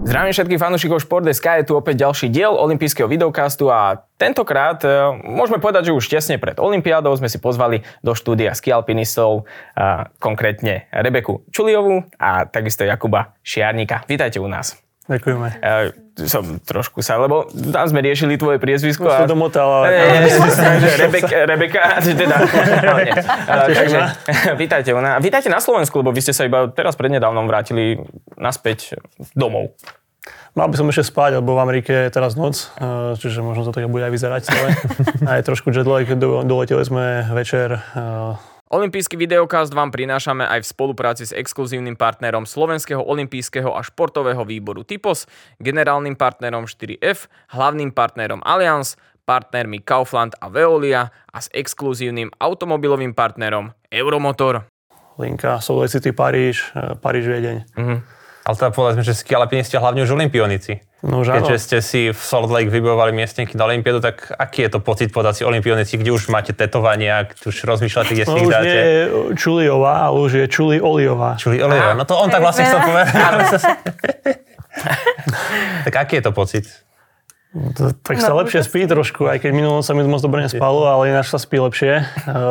Zdravím všetkých fanúšikov Šport.sk, je tu opäť ďalší diel olympijského videocastu a tentokrát môžeme povedať, že už tesne pred olympiádou sme si pozvali do štúdia skialpinistov, konkrétne Rebeku Čuliovú a takisto Jakuba Šiarníka. Vítajte u nás. Ďakujeme. Som trošku lebo tam sme riešili tvoje priezvisko. Už som domotal, ale... Rebeka, teda... Takže, vítajte u nás. Vítajte na Slovensku, lebo vy ste sa iba teraz prednedávnom vrátili naspäť domov. Mal by som ešte spať, lebo v Amerike je teraz noc, čiže možno to tak bude aj vyzerať celé. Aj trošku jetlag, doleteli sme večer. Olympijský videokast vám prinášame aj v spolupráci s exkluzívnym partnerom Slovenského olympijského a športového výboru Typos, generálnym partnerom 4F, hlavným partnerom Allianz, partnermi Kaufland a Veolia a s exkluzívnym automobilovým partnerom Euromotor. Linka, Salt Lake City, Paríž, Viedeň. Ale teda povedzme, že skialpinisti a hlavne už olympionici. No, keďže ste si v Salt Lake vybojovali miestenky na olympiádu, tak aký je to pocit povedať si olympionici, kde už máte tetovania, kde už rozmýšľate, kde si ich dáte? No už nie je Čuliová, ale už je Čuli Oliová. Čuli Oliová, no to on tak vlastne chcel povedať. Tak aký je to pocit? Tak sa lepšie spí trošku, aj keď minulom sa mi moc dobre nespalo, ale ináč sa spí lepšie.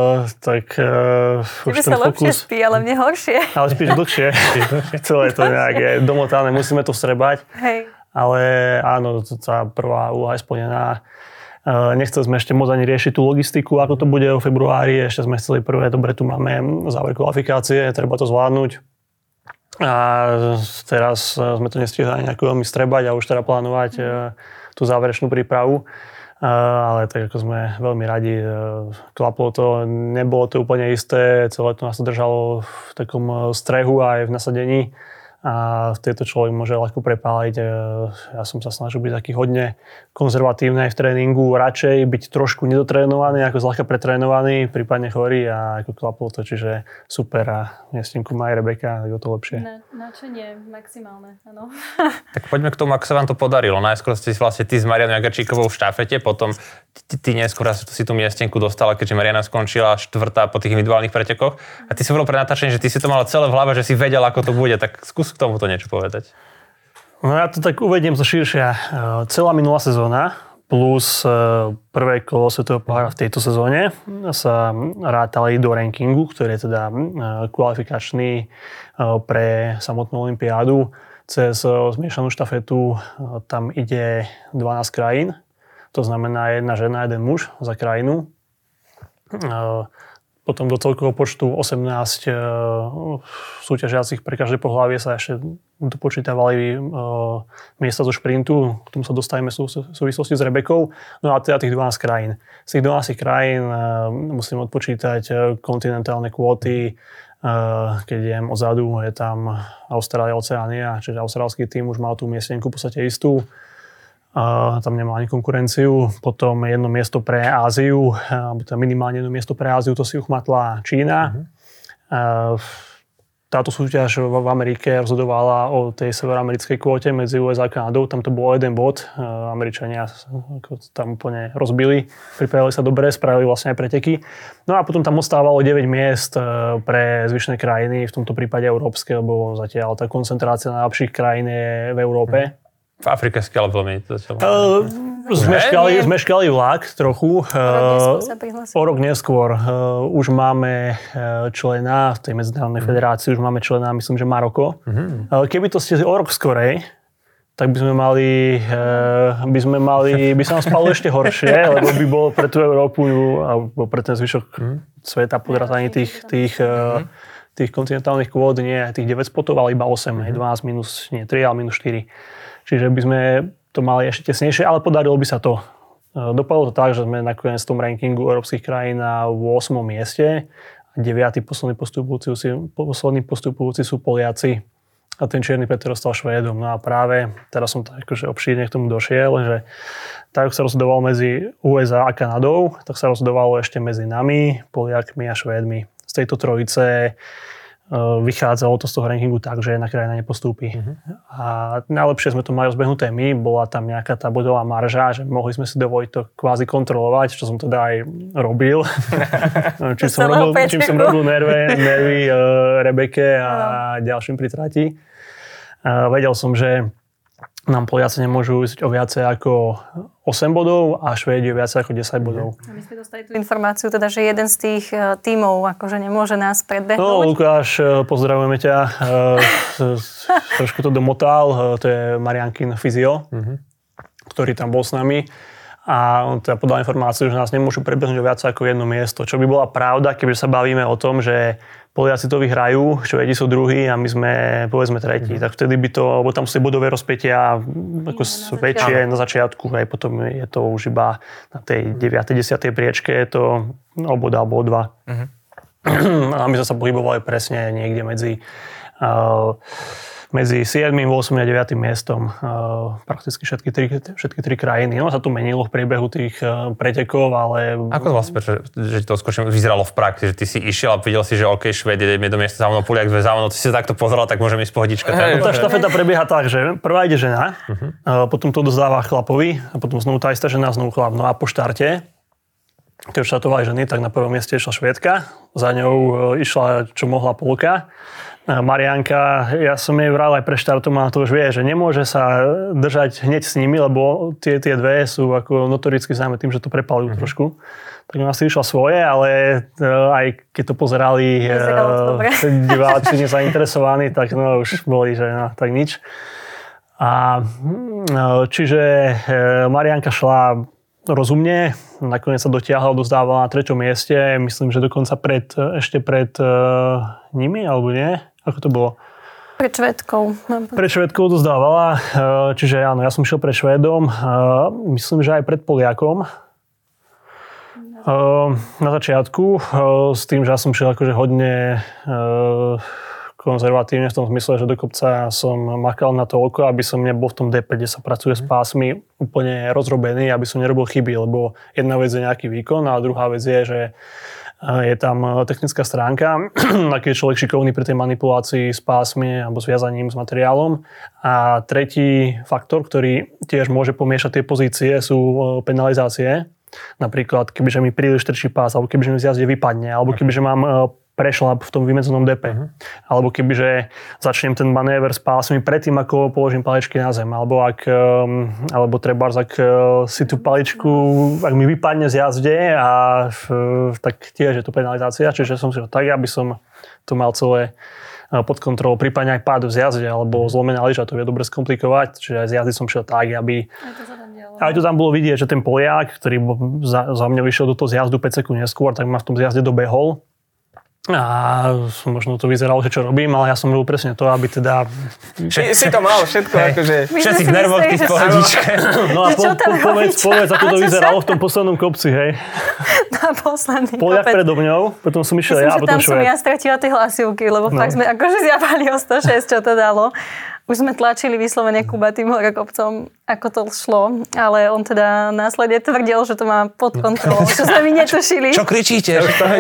Už ten sa lepšie spí, ale mne horšie. Ale spíš dlhšie. Celé to nejak je domotané, musíme to vstrebať. Hej. Ale áno, tá prvá úloha je splnená. Nechceli sme ešte moc ani riešiť tú logistiku, ako to bude v februári. Ešte sme chceli prvé, dobre, tu máme záver kvalifikácie, treba to zvládnuť. A teraz sme to nestihli nejako veľmi strebať a už teda plánovať tú záverečnú prípravu. Ale tak ako sme veľmi radi, klaplo to, nebolo to úplne isté, celé to nás držalo v takom strehu aj v nasadení a v tejto človek môže ľahko prepáliť. Ja som sa snažil byť taký hodne konzervatívny aj v tréningu, radšej byť trošku nedotrénovaný, ako zľahka pretrénovaný, prípadne chorý a ako klaplo to, čiže super a miestenku má aj Rebeka, tak o to lepšie. Načenie maximálne, áno. Tak poďme k tomu, ako sa vám to podarilo. Najskôr ste vlastne ty s Marianou Jagerčíkovou v štafete, potom ty neskôr si tú miestenku dostala, keďže Mariana skončila štvrtá po tých individuálnych pretekoch. A ty si hovoril pre natáčanie, že ty si to mala celé v hlave, že si vedel, ako to bude, tak skús k tomuto niečo povedať. No ja to tak uvediem zo širšia. Celá minulá sezóna plus prvé kolo svetového pohára v tejto sezóne sa rátali do rankingu, ktorý je teda kvalifikačný pre samotnú olympiádu. Cez zmiešanú štafetu tam ide 12 krajín. To znamená jedna žena, jeden muž za krajinu. Potom do celkového počtu 18 súťažiacich pre každé pohlavie sa ešte dopočítavali miesta zo šprintu. K tomu sa dostaneme v súvislosti s Rebekou. No a teda tých 12 krajín. Z tých 12 krajín musím odpočítať kontinentálne kvóty. Keď idem odzadu, je tam Austrália, Oceánia, čiže austrálsky tým už mal tú miestenku v podstate istú. Tam nemal ani konkurenciu. Potom jedno miesto pre Áziu, alebo to minimálne jedno miesto pre Áziu, to si uchmatla Čína. Táto súťaž v Amerike rozhodovala o tej severoamerickej kvóte medzi USA a Kanadou. Tam to bolo jeden bod. Američania tam úplne rozbili. Pripravili sa dobre, spravili vlastne aj preteky. No a potom tam ostávalo 9 miest pre zvyšné krajiny, v tomto prípade európske, lebo zatiaľ tá koncentrácia najlepších krajín je v Európe. V Afrike skiaľ veľmi to začalo. Zmeškali vlak trochu. O rok neskôr už máme člena v tej medzinárodnej federácii, už máme člena, myslím, že Maroko. Keby to ste o rok skorej, tak by sa nám spalo ešte horšie, lebo by bolo pre tú Európu alebo pre ten zvyšok sveta podratanie tých kontinentálnych kvót, nie tých 9 spotov, ale iba 8, 12 minus, nie 3, ale minus 4. Čiže by sme to mali ešte tesnejšie, ale podarilo by sa to. Dopadlo to tak, že sme nakoniec v tom rankingu európskych krajín na 8. mieste. 9. poslední postupujúci sú Poliaci a ten Čierny Peter ostal Švédom. No a práve teraz som tak akože obšírne k tomu došiel, že tak sa rozhodovalo medzi USA a Kanadou, tak sa rozhodovalo ešte medzi nami, Poliakmi a Švédmi. Z tejto trojice vychádzalo to z toho rankingu tak, že jedna krajina nepostúpi. A najlepšie sme to mali rozbehnuté my, bola tam nejaká tá bodová marža, že mohli sme si dovoliť to kvázi kontrolovať, čo som teda aj robil. Čím som robil nervy Rebeke a ďalším pri trati. Vedel som, že nám Poliaci nemôžu ísť o viacej ako 8 bodov a Švédi o viacej ako 10 bodov. A my sme dostali tú informáciu, teda, že jeden z tých tímov akože nemôže nás predbehnúť. No, Lukáš, pozdravujeme ťa. Trošku to domotal. To je Mariankin fyzio, ktorý tam bol s nami. A on teda podal informáciu, že nás nemôžu predbehnúť o viac ako jedno miesto. Čo by bola pravda, kebyže sa bavíme o tom, že Poliaci to vyhrajú, Švédi sú druhí a my sme, povedzme, tretí. Tak vtedy by to, lebo tam sú bodové rozpätia ako väčšie na začiatku, aj potom je to už iba na tej 9. 10. priečke, je to o bod alebo o 2. A my sme sa pohybovali presne niekde medzi 7., 8. a 9. miestom. Prakticky všetky tri krajiny. No sa tu menilo v priebehu tých pretekov, ale... Ako to vlastne, že to skočím, vyzeralo v praxi, že ty si išiel a videl si, že OK, Švédi ideme do miesta za mnou, Poliak dve za mnou, ty si sa takto pozeral, tak môžem ísť pohodička. Tá štafeta prebieha tak, že prvá ide žena, potom to dozdáva chlapovi a potom znovu tá istá žena, znovu chlap. No a po štarte, keď už štartovali ženy, tak na prvom mieste išla Švédka, za ňou išla čo mohla Polka. Marianka, ja som jej vral aj pre štartom, a to už vie, že nemôže sa držať hneď s nimi, lebo tie dve sú ako notoricky známe tým, že to prepalujú trošku. Tak ona si išla svoje, ale aj keď to pozerali diváci nezainteresovaní, tak no už boli, že no, tak nič. A čiže Marianka šla rozumne, nakoniec sa dotiahla, dozdávala na 3. mieste, myslím, že dokonca ešte pred nimi, alebo nie? Ako to bolo? Pred Švédkou. Pred Švédkou dozdávala, čiže áno, ja som šiel pred Švédom, myslím, že aj pred Poliakom. Na začiatku, s tým, že ja som šiel akože hodne konzervatívne v tom zmysle, že do kopca som makal na to oko, aby som nebol v tom DP, kde sa pracuje s pásmi, úplne rozrobený, aby som nerobil chyby, lebo jedna vec je nejaký výkon a druhá vec je, že je tam technická stránka, aký je človek šikovný pri tej manipulácii s pásmi alebo s viazaním s materiálom. A tretí faktor, ktorý tiež môže pomiešať tie pozície, sú penalizácie. Napríklad, kebyže mi príliš trčí pás, alebo kebyže mi z jazde vypadne, alebo kebyže mám prešlap v tom vymedzenom DP. Alebo kebyže začnem ten manéver s pásmi predtým, ako položím paličky na zem. Alebo trebárs, ak si tú paličku, ak mi vypadne z jazde, tak tiež je to penalizácia. Čiže som si tak, aby som to mal celé pod kontrolou. Prípadne aj pád v zjazde, alebo zlomená lyža, to vie dobre skomplikovať. Čiže aj z jazdy som šiel tak, aby... Aj to tam bolo vidieť, že ten Poliak, ktorý za mňa vyšiel do toho zjazdu 5 sekúnd neskôr, tak ma v tom zjazde dobehol. A možno to vyzeralo, že čo robím, ale ja som robil presne to, aby teda... Si to mal všetko, akože... Všetci v nervoch, ty v pohodičke. No a povedz, ako to vyzeralo v tom poslednom kopci, hej. Na posledný kopec. Poliak predo mňou, potom som išiel ja a potom Švéd. Tam som ja stratila tie hlasivky, lebo fakt sme akože zjapali o 106, čo to dalo. Už sme tlačili vyslovene Kuba tým hore kopcom, ako to šlo, ale on teda následne tvrdil, že to má pod kontrolou, čo sme my netušili. Čo kričíte?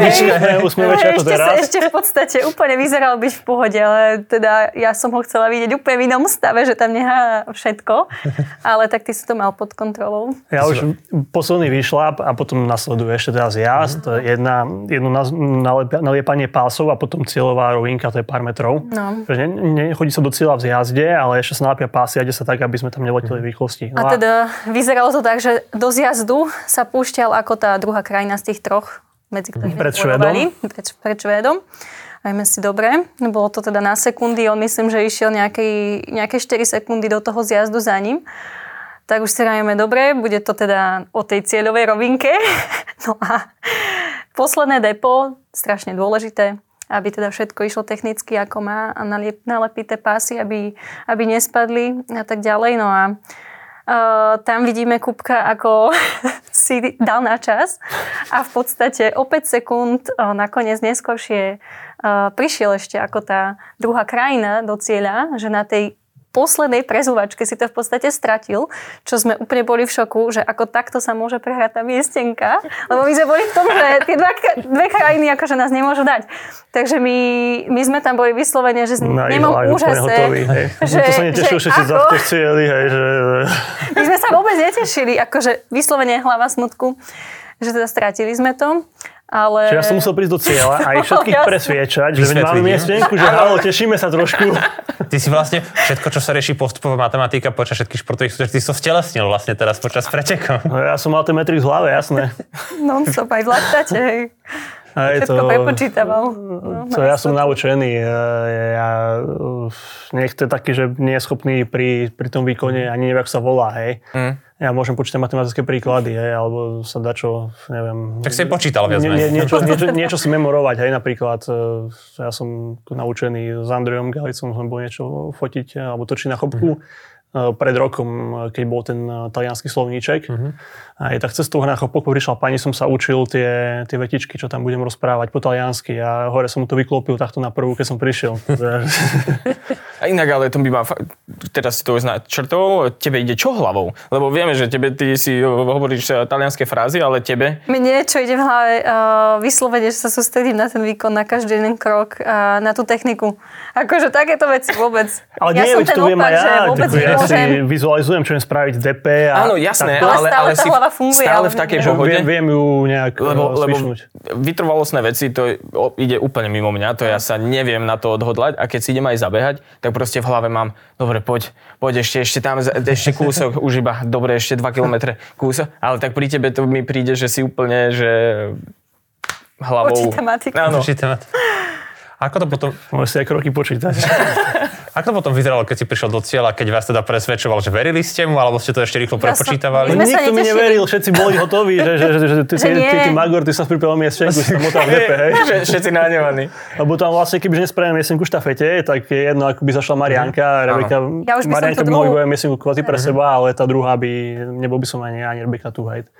Ešte v podstate úplne vyzeral byť v pohode, ale teda ja som ho chcela vidieť úplne v inom stave, že tam nechá všetko, ale tak ty si to mal pod kontrolou. Ja už posledný výšlap a potom nasleduje ešte teda zjazd, jedno naliepanie pásov a potom cieľová rovinka, to je pár metrov. No. Nechodí sa do cieľa v zjazde, ale ešte sa nalepia pásy a ide sa tak, aby sme tam neleteli v rýchlosti. No a teda vyzeralo to tak, že do zjazdu sa púšťal ako tá druhá krajina z tých troch, medzi ktorými pred Švédom. Pred Švédom. Ajme si dobre. Bolo to teda na sekundy. On myslím, že išiel nejaké 4 sekundy do toho zjazdu za ním. Tak už si rajeme dobre. Bude to teda o tej cieľovej rovinke. No a posledné depo, strašne dôležité, aby teda všetko išlo technicky, ako má a nalepí tie pásy, aby nespadli a tak ďalej. No a tam vidíme Kubka, ako si dal na čas a v podstate o 5 sekúnd nakoniec neskôršie prišiel ešte ako tá druhá krajina do cieľa, že na tej poslednej prezúvačke si to v podstate stratil, čo sme úplne boli v šoku, že ako takto sa môže prehrať tá miestenka, lebo my sme boli v tom, že tie dve krajiny akože nás nemôžu dať. Takže my sme tam boli vyslovene, že nemám úžase. Že, to sa netešil, že si to chceli, hej, že... My sme sa vôbec netešili, akože vyslovene hlava smutku, že teda stratili sme to. Ale... Čiže ja som musel prísť do cieľa a aj všetkých presviečať, že máme miestenku, že halo, tešíme sa trošku. Ty si vlastne všetko, čo sa rieši postupová matematika počas všetkých športových súťaží, ty si to stelesnil vlastne teraz počas pretekov. No, ja som mal ten metrik v hlave, jasné. Non-stop aj v laktáte, hej. Všetko prepočítaval. No, ja som naučený. Nech to je taký, že nie je schopný pri tom výkone ani neviem, ako sa volá, hej. Ja môžem počítať matematické príklady, hej, alebo sa dá čo, neviem... Tak si počítal viac menej. Niečo si memorovať, hej, napríklad. Ja som naučený s Andrejom Galicom, som bol niečo fotiť, alebo točiť na chopku. Pred rokom, keď bol ten taliansky slovníček. Aj tak cez tú chopku prišla pani, som sa učil tie vetičky, čo tam budem rozprávať po taliansky a hore som mu to vyklopil takto na prvú, keď som prišiel. A inak, ale to by ma teraz si to načrtol, tebe ide čo hlavou? Lebo vieme, že ty si hovoríš talianské frázy, ale tebe? Mne čo ide v hlave, vyslovene, že sa sústredím na ten výkon, na každý jeden krok, na tú techniku. Akože takéto veci vôbec. Ale ja som ten opak, že vôbec nemôžem. Si vizualizujem, čo viem spraviť DP. Áno, jasné, ale si funguje, stále v takej pohode. Viem ju nejak svišnúť. Vytrvalostné veci, to ide úplne mimo mňa, to ja sa neviem na to odhodlať a keď si idem aj zabehať, tak proste v hlave mám, dobre, poď ešte tam, ešte kúsok, už iba, dobre, ešte 2 kilometre kúsok, ale tak pri tebe to mi príde, že si úplne, že hlavou... Počíta matiku. Áno. Ako to potom... Môžeš si aj kroky počítať. Ako to potom vyzeralo, keď si prišiel do cieľa, keď vás teda presvedčoval, že verili ste mu, alebo ste to ešte rýchlo prepočítavali? Nikto mi neveril, všetci boli hotoví, že ty Magor, ty sa pripravil miestenku, si tam motal v DP, hej. Všetci nahnevaní. Lebo tam vlastne, kebyže nespravím miestenku v štafete, tak je jedno, ako by zašla Marianka, Rebeka. Marianka by mohli bojať miestenku kvázi pre seba, ale tá druhá by, nebol by som ani Rebeka tu, hej.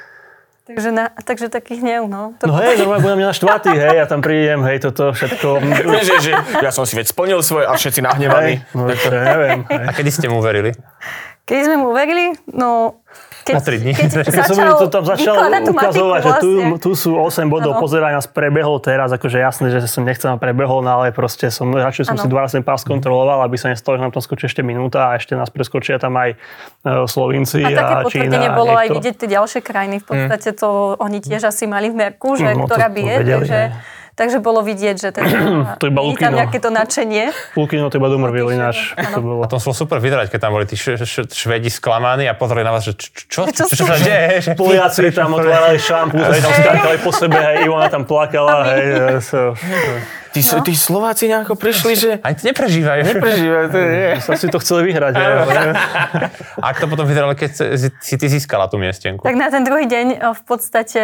Takže taký hnev, no. No hej, normálne budem mňa naštvatý, hej, ja tam prídem, hej, toto všetko. že ja som si veď splnil svoje a všetci nahnevaní. No to neviem. Hej. A kedy ste mu uverili? Keď sme mu uverili, no... Na 3 dní. Keď som mi to tam začal ukazovať, že tu sú 8 bodov, pozeraj nás prebehol teraz, akože jasné, že som nechcel prebehol, no ale proste radšej som si 12 pás kontroloval, aby sa nestalo, že nám tam skočí ešte minúta a ešte nás preskočia tam aj Slovinci a Čína. A také potvrdenie bolo aj vidieť tie ďalšie krajiny. V podstate to oni tiež asi mali v merku, že ktorá bije, takže bolo vidieť, že teda nie je tam nejaké to nadšenie. Lukino to iba domrvil ináč. A to bolo super vyzerať, keď tam boli tí Švédi sklamaní a pozreli na vás, že čo sa deje? Poliaci tam otvárali šampú, tam skákali po sebe, hej, Ivona tam plakala, hej. Tí Slováci nejako prišli, že... Ani to neprežívajú. To je. Sa si to chceli vyhrať. A ako to potom vyzeralo, keď si ty získala tú miestenku? Tak na ten druhý deň v podstate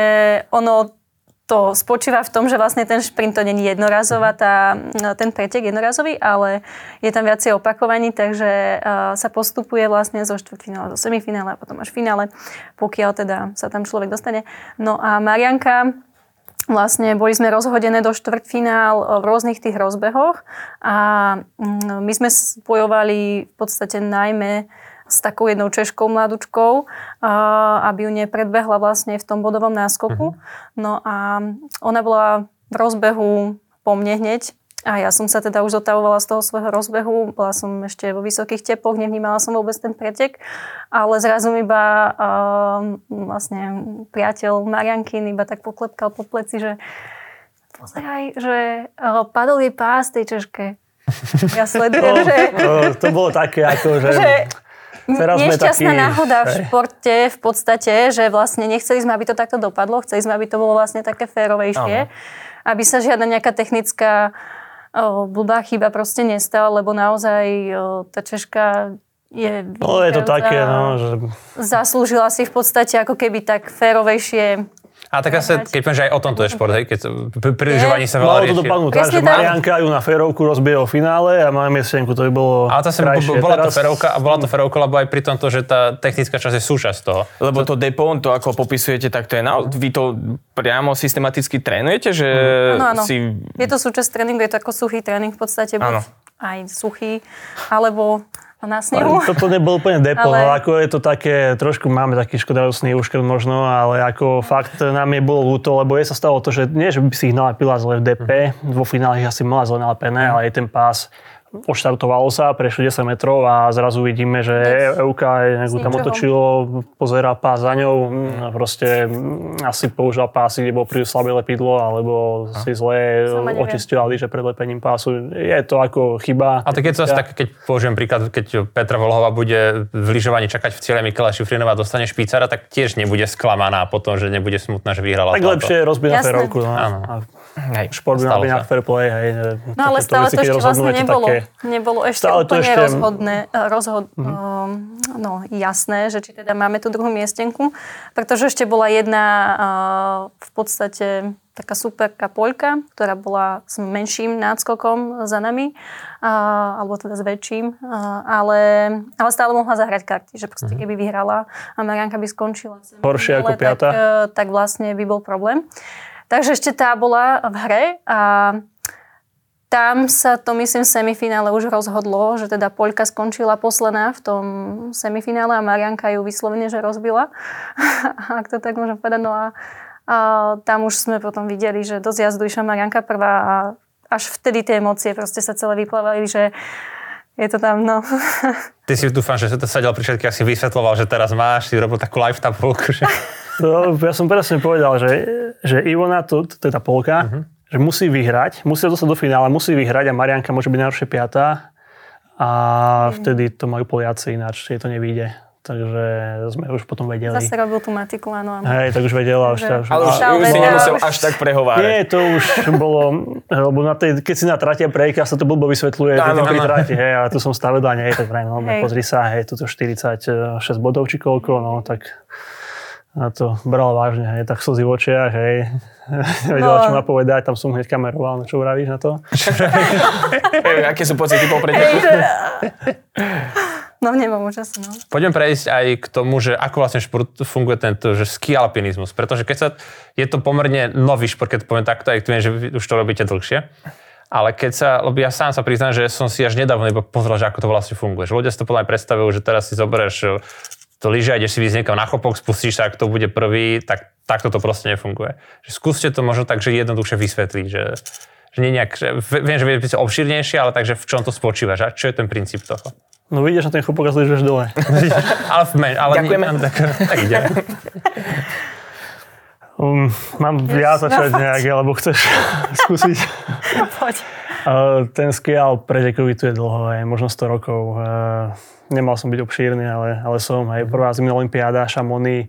to spočíva v tom, že vlastne ten šprint to nie je jednorazová, ten pretek jednorazový, ale je tam viacej opakovaní, takže sa postupuje vlastne zo štvrťfinále do semifinále a potom až finále, pokiaľ teda sa tam človek dostane. No a Marianka, vlastne boli sme rozhodené do štvrťfinál v rôznych tých rozbehoch a my sme bojovali v podstate najmä s takou jednou Češkou mladučkou, aby ju nepredbehla vlastne v tom bodovom náskoku. No a ona bola v rozbehu po mne hneď a ja som sa teda už zotavovala z toho svojho rozbehu. Bola som ešte vo vysokých teploch, nevnímala som vôbec ten pretek, ale zrazu iba vlastne priateľ Mariankin iba tak poklepkal po pleci, že pozeraj, že padol jej pás tej Češke. Ja sledujem, že... To bolo také ako, že nešťastná náhoda v športe v podstate, že vlastne nechceli sme, aby to takto dopadlo, chceli sme, aby to bolo vlastne také férovejšie, aby sa žiadna nejaká technická blbá chyba proste nestala, lebo naozaj tá Češka je to také, že... zaslúžila si v podstate ako keby tak férovejšie. A tak asi, keď poviem, že aj o tomto je šport, hej, keď pri lyžovaní sa veľa rieši. Malo to dopadnúť tak, že Marianka ju na férovku rozbije o finále a máme miestenku, to by bolo krajšie. Bola to férovka, lebo aj pri tomto, že tá technická časť je súčasť toho. Lebo to depo, to ako popisujete, tak to je vy to priamo systematicky trénujete, že áno. Je to súčasť tréningu, je to ako suchý tréning v podstate, aj suchý, alebo na snehu. Toto nebol úplne depo, ale ako je to také, trošku máme taký škodárosný úškrt možno, ale ako fakt nám je bolo ľúto, lebo sa stalo to, že nie, že by si ich nalepila zle v DP, vo finále ich asi mala zle nalepené, ale aj ten pás odštartovalo sa, prešli 10 metrov a zrazu vidíme, že Euka tam otočilo, pozerá pás za ňou a proste asi použila pásy, kde bolo príliš slabé lepidlo, alebo si zle očisťoval lyže pred lepením pásu. Je to ako chyba. A tak je to zase také, keď použijem príklad, keď Petra Volhová bude v lyžovaní čakať v ciele Michaela Šifrinová dostane špícara, tak tiež nebude sklamaná potom, že nebude smutná, že vyhrala. Tak lepšie rozbiť na férovku. Šport by mal byť na fair play. No ale stále to ešte vlastne nebolo ešte úplne jasné, že či teda máme tú druhú miestenku, pretože ešte bola jedna v podstate taká superka poľka, ktorá bola s menším náskokom za nami, alebo teda s väčším, ale stále mohla zahrať karty, že proste keby vyhrala a Marianka by skončila horšie ako piata, tak vlastne by bol problém. Takže ešte tá bola v hre a tam sa to, myslím, v semifinále už rozhodlo, že teda Poľka skončila posledná v tom semifinále a Marianka ju vyslovene, že rozbila. Ak to tak môžem povedať. No a tam už sme potom videli, že do zjazdu išla Marianka prvá a až vtedy tie emócie proste sa celé vyplávali, že je to tam, no. Ty si dúfam, že si to sadil pri všetkých, ak si vysvetloval, že teraz máš, si robil takú live tabulku, že... No, ja som presne povedal, že Ivona, to je tá Polka, že musí vyhrať, musí dostať do finále, musí vyhrať a Marianka môže byť najlepšie piatá a vtedy to majú Poliaci, ináč to nevyjde. Takže sme už potom vedeli. Zase robil tú matiku, áno. Hej, tak už vedela. Ale už si nemusel až tak prehovárať. Nie, to už bolo, lebo keď si na trati a prejka sa to blbo vysvetľuje, keď pri trati, hej, a tu som stavedla, nie, tak vrajím, no, pozri sa, hej, tuto 46 bodov či koľko, no, tak a to brala vážne, hej, tak slzy v očiach, hej. Nevedela, čo ma povedať, tam som hneď kameroval, no čo vravíš na to? Aké sú pocity po preteku? No nemám už asi, no. Poďme prejsť aj k tomu, že ako vlastne šport funguje tento, že ski alpinizmus, pretože je to pomerne nový šport, keď to poviem takto, aj tu viem, že vy už to robíte dlhšie, ale lebo ja sám sa priznám, že som si až nedávno iba pozrel, že ako to vlastne funguje. Že ľudia si to podľa mňa predstavujú, že teraz si zoberieš to lyže a ideš si výsť niekam na chopok, spustíš sa, ak to bude prvý, tak takto to proste nefunguje. Že skúste to možno tak, že jednoduchšie vysvetliť, že nie nejak, že viem, že bude obšírnejšie, ale takže v čom to spočíva, že čo je ten princíp toho? No vidíš na ten chopok a zlyžuješ dole. ale ďakujeme. Tak ideme. Mám viac začať nejak, alebo chceš skúsiť? Poď. Ten skial pretekový tu je dlho, možno 100 rokov. Nemal som byť obšírny, ale som. Prvá zimná olympiáda Chamonix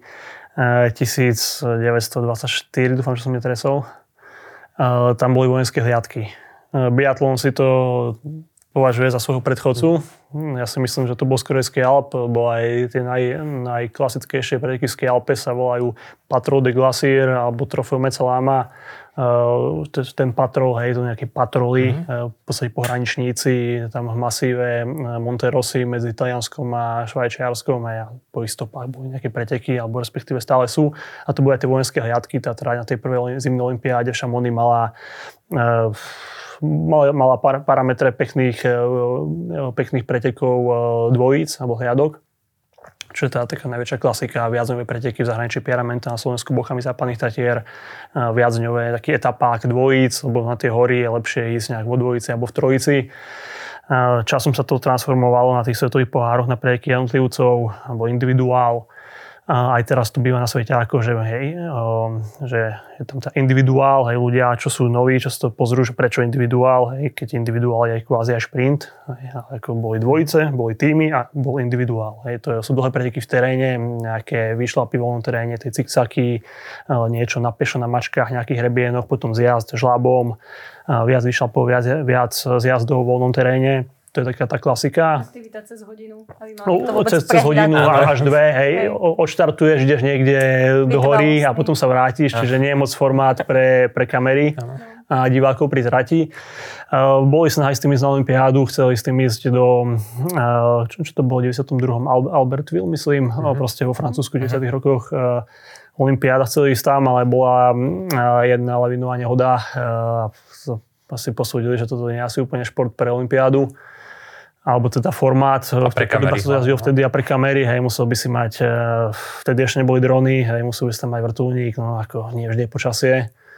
1924, dúfam, že som netresol. Tam boli vojenské hliadky. Biatlon si to považuje za svojho predchodcu. Ja si myslím, že to bol skôr ski Alp, lebo aj tie najklasickejšie preteky ski Alpe sa volajú Patrol de Glacier alebo Trofeo Mezzalama. Ten patrol, hej, to nejaké patroly, v podstate pohraničníci, tam v masíve Monte Rossi medzi Talianskom a Švajčiarskom a po istopách boli nejaké preteky, alebo respektíve stále sú. A to boli aj tie vojenské hliadky, tá trať na tej prvej zimnej olympiáde v Chamonix mala parametre pekných pretekov dvojíc alebo hliadok. Čo je tá taká najväčšia klasika, viacdňové preteky v zahraničí Pieramenta na Slovensku, bochami západných Tatier, viacdňové taký etapák dvojíc, lebo na tie hory je lepšie ísť nejak vo dvojici alebo v trojici. Časom sa to transformovalo na tých svetových pohároch na preteky jednotlivcov alebo individuál. Aj teraz tu býva na svete ako, že je tam tá individuál, hej, ľudia, čo sú noví, čo si to pozrú, že prečo individuál, hej, keď individuál je kvázi aj šprint, hej, ako boli dvojice, boli týmy a bol individuál. Hej, to sú dlhé preteky v teréne, nejaké výšlapy v voľnom teréne, tie ciksaky, niečo na pešo na mačkách, nejakých hrebienoch, potom zjazd žľabom, viac výšlapov, viac zjazdov v voľnom teréne. To je taká tá klasika. Aktivita cez hodinu. Cez hodinu až dve, hej. Odštartuješ, ideš niekde do hory a potom sa vrátiš, čiže nie je moc formát pre kamery a divákov pri trati. Boli snahy s tým ísť na olympiádu, chceli s tým ísť do, čo to bolo, 92. Albertville, myslím, proste vo Francúzsku v 90. rokoch. Olympiáda chceli ísť tam, ale bola jedna lavinová nehoda. Asi posúdili, že toto nie je asi úplne šport pre olympiádu. Alebo teda formát, pre kamery, sa to jazdilo vtedy a pre kamery, hej, musel by si mať, vtedy ešte neboli drony, hej, musel by si tam mať vrtuľník, no ako nie vždy je počasie.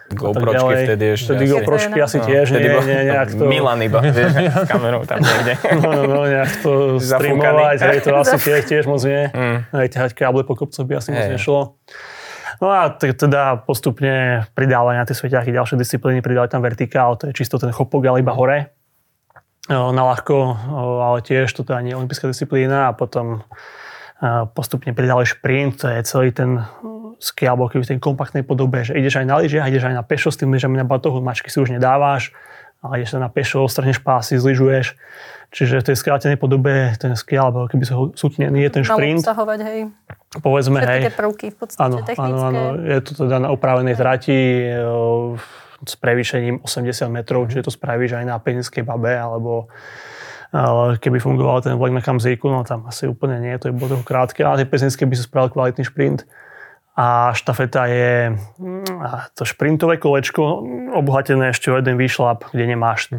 GoPročky vtedy ešte Vtedy GoPročky asi tiež nejak to... Milan iba, vieš, s kamerou tam niekde. No, nejak to streamovať, hej, to asi tiež moc nie. Aj ťahať káble po kopcoch by asi moc nešlo. No a teda postupne pridávali na tie sveťáky ďalšie disciplíny, pridávali tam vertikál, to je čisto ten chopok, ale iba hore. Na ľahko, ale tiež toto nie je olympijská disciplína a potom postupne pridali šprint, to je celý ten ski, alebo keby v tej kompaktnej podobe, že ideš aj na lyžiach, ideš aj na pešo, s tým lyžami na batohu, mačky si už nedávaš, ale ideš sa na pešo, strhneš pásy, zlyžuješ. Čiže v tej skrátenej podobe ten ski, alebo keby sa sútnený je ten šprint. Malo obsahovať, hej. Povedzme, všetky tie prvky v podstate technické. Áno, je to teda na upravenej trati s prevýšením 80 metrov, čiže to spravíš aj na Pezinskej Babe, alebo keby fungoval ten vlek na Kamzíku, no tam asi úplne nie, to je bolo toho krátke, ale tej Pezinskej by sa spravil kvalitný šprint. A štafeta je to šprintové kolečko obohatené ešte o jeden výšlap, kde nemáš